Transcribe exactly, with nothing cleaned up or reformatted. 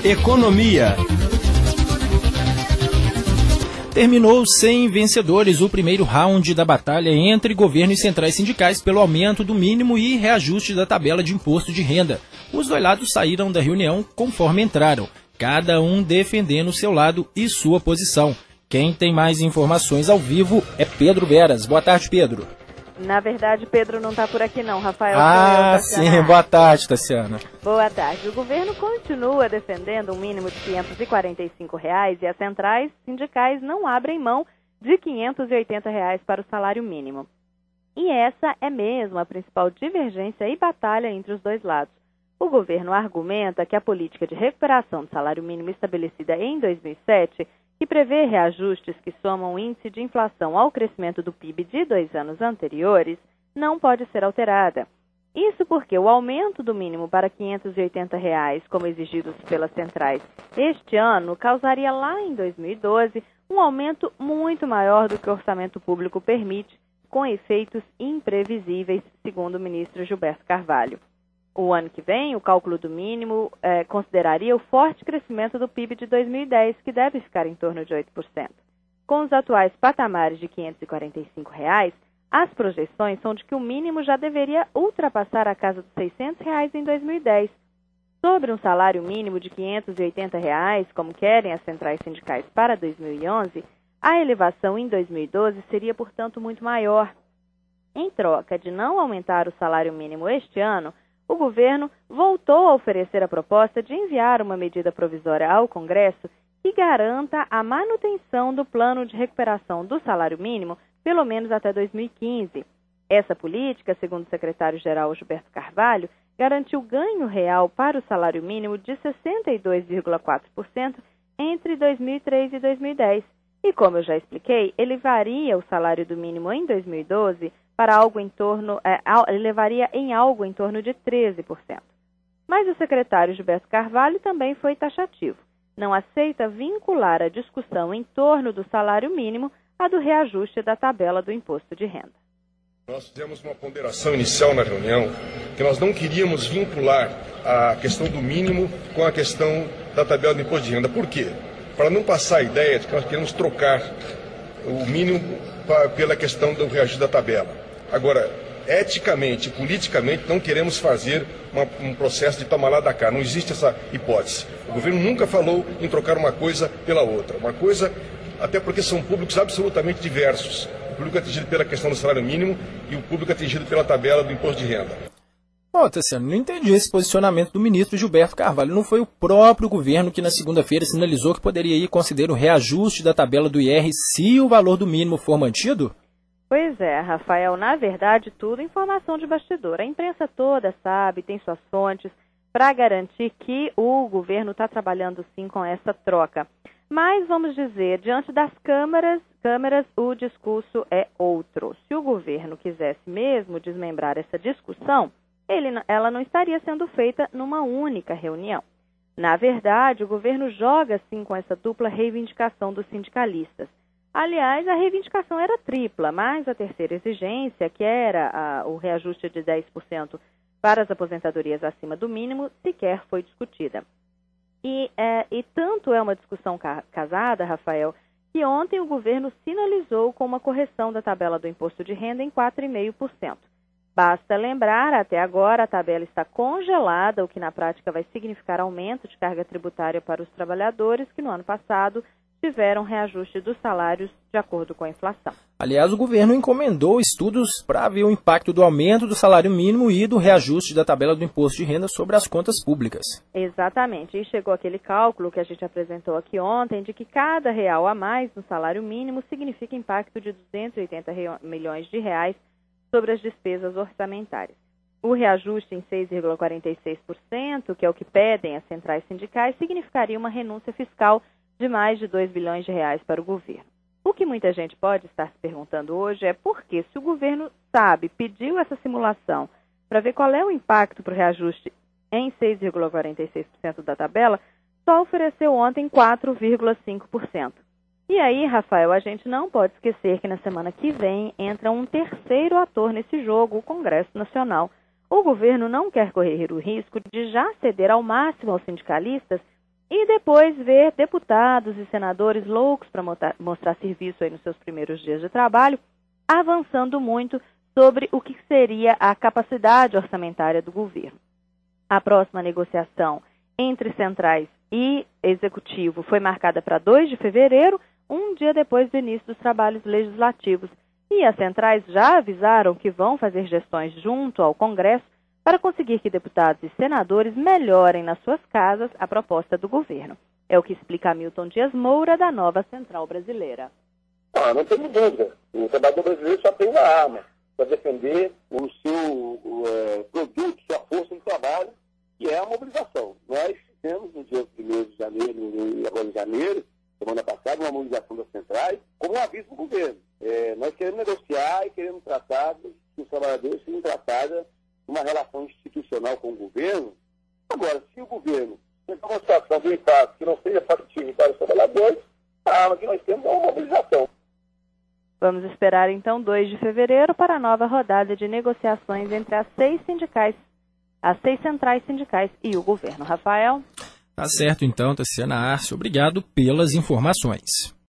Economia. Terminou sem vencedores o primeiro round da batalha entre governo e centrais sindicais pelo aumento do mínimo e reajuste da tabela de imposto de renda. Os dois lados saíram da reunião conforme entraram, cada um defendendo seu lado e sua posição. Quem tem mais informações ao vivo é Pedro Veras. Boa tarde, Pedro. Na verdade, Pedro não está por aqui não, Rafael. Ah, sim. Boa tarde, Tassiana. Boa tarde. O governo continua defendendo um mínimo de quinhentos e quarenta e cinco reais e as centrais sindicais não abrem mão de quinhentos e oitenta reais para o salário mínimo. E essa é mesmo a principal divergência e batalha entre os dois lados. O governo argumenta que a política de recuperação do salário mínimo estabelecida em dois mil e sete, que prevê reajustes que somam o índice de inflação ao crescimento do P I B de dois anos anteriores, não pode ser alterada. Isso porque o aumento do mínimo para quinhentos e oitenta reais, como exigidos pelas centrais este ano, causaria lá em dois mil e doze um aumento muito maior do que o orçamento público permite, com efeitos imprevisíveis, segundo o ministro Gilberto Carvalho. O ano que vem, o cálculo do mínimo eh, consideraria o forte crescimento do P I B de dois mil e dez, que deve ficar em torno de oito por cento. Com os atuais patamares de quinhentos e quarenta e cinco reais, as projeções são de que o mínimo já deveria ultrapassar a casa dos seiscentos reais em dois mil e dez. Sobre um salário mínimo de quinhentos e oitenta reais, como querem as centrais sindicais para dois mil e onze, a elevação em dois mil e doze seria, portanto, muito maior. Em troca de não aumentar o salário mínimo este ano, o governo voltou a oferecer a proposta de enviar uma medida provisória ao Congresso que garanta a manutenção do plano de recuperação do salário mínimo pelo menos até dois mil e quinze. Essa política, segundo o secretário-geral Gilberto Carvalho, garantiu ganho real para o salário mínimo de sessenta e dois vírgula quatro por cento entre dois mil e três e dois mil e dez. E, como eu já expliquei, ele varia o salário do mínimo em dois mil e doze para algo em torno, é, levaria em algo em torno de treze por cento. Mas o secretário Gilberto Carvalho também foi taxativo. Não aceita vincular a discussão em torno do salário mínimo a do reajuste da tabela do imposto de renda. Nós fizemos uma ponderação inicial na reunião que nós não queríamos vincular a questão do mínimo com a questão da tabela do imposto de renda. Por quê? Para não passar a ideia de que nós queremos trocar o mínimo pela questão do reajuste da tabela. Agora, eticamente, politicamente, não queremos fazer uma, um processo de tomar lá da cá. Não existe essa hipótese. O governo nunca falou em trocar uma coisa pela outra. Uma coisa, até porque são públicos absolutamente diversos. O público atingido pela questão do salário mínimo e o público atingido pela tabela do imposto de renda. Ó, Tassiano, não entendi esse posicionamento do ministro Gilberto Carvalho. Não foi o próprio governo que na segunda-feira sinalizou que poderia ir considerar o reajuste da tabela do I R se o valor do mínimo for mantido? Pois é, Rafael, na verdade, tudo informação de bastidor. A imprensa toda sabe, tem suas fontes, para garantir que o governo está trabalhando sim com essa troca. Mas, vamos dizer, diante das câmaras, câmaras, o discurso é outro. Se o governo quisesse mesmo desmembrar essa discussão, ele, ela não estaria sendo feita numa única reunião. Na verdade, o governo joga sim com essa dupla reivindicação dos sindicalistas. Aliás, a reivindicação era tripla, mas a terceira exigência, que era a, o reajuste de dez por cento para as aposentadorias acima do mínimo, sequer foi discutida. E, é, e tanto é uma discussão ca- casada, Rafael, que ontem o governo sinalizou com uma correção da tabela do imposto de renda em quatro vírgula cinco por cento. Basta lembrar, até agora a tabela está congelada, o que na prática vai significar aumento de carga tributária para os trabalhadores que no ano passado tiveram reajuste dos salários de acordo com a inflação. Aliás, o governo encomendou estudos para ver o impacto do aumento do salário mínimo e do reajuste da tabela do imposto de renda sobre as contas públicas. Exatamente. E chegou aquele cálculo que a gente apresentou aqui ontem de que cada real a mais no salário mínimo significa impacto de duzentos e oitenta milhões de reais sobre as despesas orçamentárias. O reajuste em seis vírgula quarenta e seis por cento, que é o que pedem as centrais sindicais, significaria uma renúncia fiscal de mais de dois bilhões de reais para o governo. O que muita gente pode estar se perguntando hoje é por que, se o governo sabe, pediu essa simulação para ver qual é o impacto para o reajuste em seis vírgula quarenta e seis por cento da tabela, só ofereceu ontem quatro vírgula cinco por cento. E aí, Rafael, a gente não pode esquecer que na semana que vem entra um terceiro ator nesse jogo, o Congresso Nacional. O governo não quer correr o risco de já ceder ao máximo aos sindicalistas e depois ver deputados e senadores loucos para mostrar serviço aí nos seus primeiros dias de trabalho, avançando muito sobre o que seria a capacidade orçamentária do governo. A próxima negociação entre centrais e executivo foi marcada para dois de fevereiro, um dia depois do início dos trabalhos legislativos. E as centrais já avisaram que vão fazer gestões junto ao Congresso para conseguir que deputados e senadores melhorem nas suas casas a proposta do governo. É o que explica Hamilton Dias Moura, da Nova Central Brasileira. Ah, não tenho dúvida. O trabalhador brasileiro só tem uma arma para defender o seu o, é, produto, sua força de trabalho, que é a mobilização. Nós fizemos no dia primeiro de janeiro e agora em janeiro, semana passada, uma mobilização das centrais, como um aviso do governo. É, nós queremos negociar e queremos tratar que os trabalhadores sejam tratados uma relação institucional com o governo. Agora, se o governo tem uma situação do impacto que não seja factível para os trabalhadores, a arma que nós temos é uma mobilização. Vamos esperar, então, dois de fevereiro para a nova rodada de negociações entre as seis sindicais, as seis centrais sindicais e o governo. Rafael? Tá certo, então, Tassiana Arce. Obrigado pelas informações.